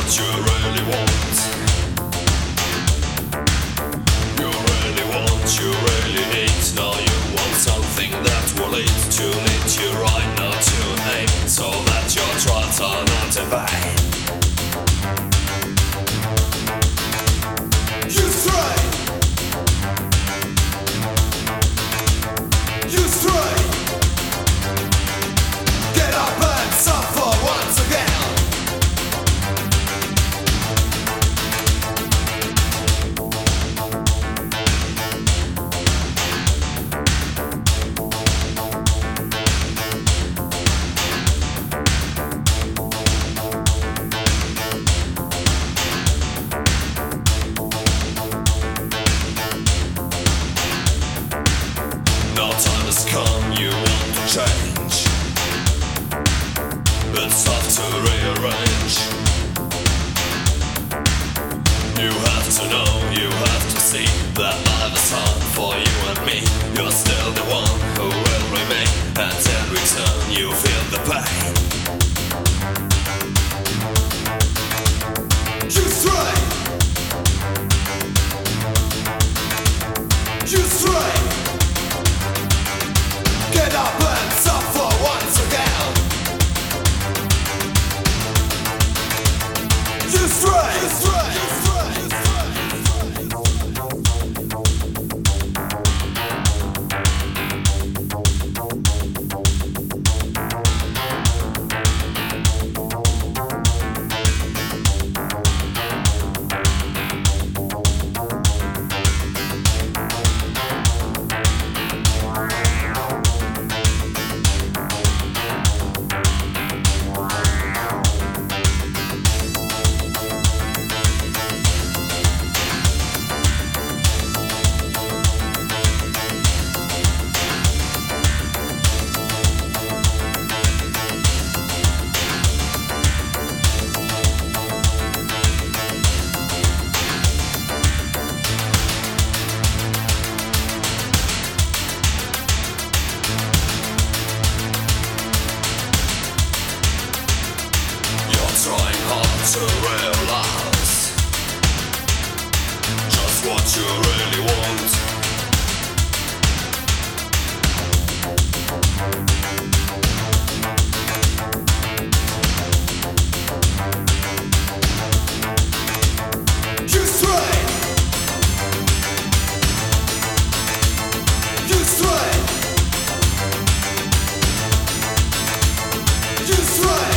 what you really want. You really want, you really need. Now you want something that will lead you right now to aim, so that your trials are not in vain. You stray. You stray. Get up and suffer once again. Now time has come, you want to change. It's tough to rearrange. You have to know, you have to see that life is hard for you and me. You're still the one who will remain. At every turn you feel the pain. You stray. You stray. Get up and suffer once again. You stray. You stray. Trying hard to realize just what you really want. You stray. You stray. You stray.